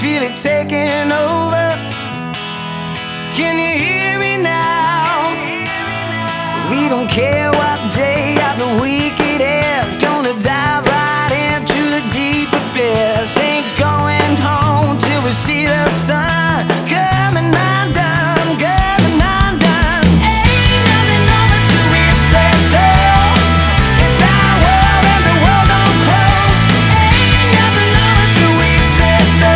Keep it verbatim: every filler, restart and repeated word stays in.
feel it taking over. Can you hear me now? We don't care what day of the week